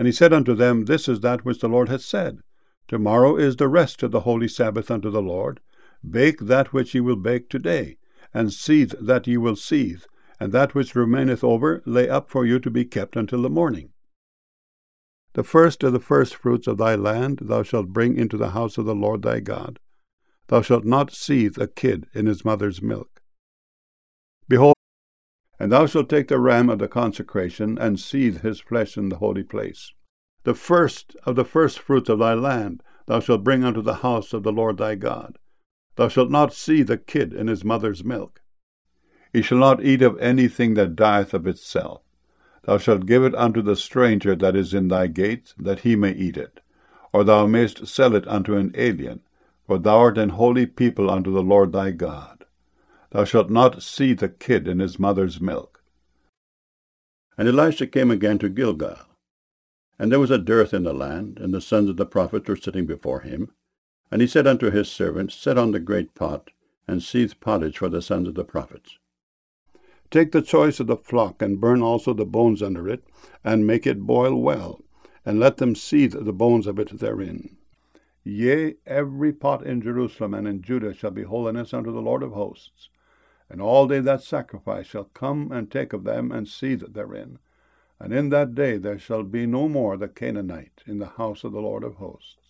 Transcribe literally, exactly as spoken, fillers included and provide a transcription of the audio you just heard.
And he said unto them, This is that which the Lord hath said. Tomorrow is the rest of the holy Sabbath unto the Lord. Bake that which ye will bake today, and seethe that ye will seethe, and that which remaineth over lay up for you to be kept until the morning. The first of the firstfruits of thy land thou shalt bring into the house of the Lord thy God. Thou shalt not seethe a kid in his mother's milk. Behold, and thou shalt take the ram of the consecration, and seethe his flesh in the holy place. The first of the firstfruits of thy land thou shalt bring unto the house of the Lord thy God. Thou shalt not seethe a kid in his mother's milk. He shall not eat of anything that dieth of itself. Thou shalt give it unto the stranger that is in thy gates, that he may eat it. Or thou mayst sell it unto an alien, for thou art an holy people unto the Lord thy God. Thou shalt not seethe a kid in his mother's milk. And Elisha came again to Gilgal. And there was a dearth in the land, and the sons of the prophets were sitting before him. And he said unto his servants, Set on the great pot, and seethe pottage for the sons of the prophets. Take the choice of the flock, and burn also the bones under it, and make it boil well, and let them seethe the bones of it therein. Yea, every pot in Jerusalem and in Judah shall be holiness unto the Lord of hosts. And all they that sacrifice shall come and take of them, and seethe therein. And in that day there shall be no more the Canaanite in the house of the Lord of hosts.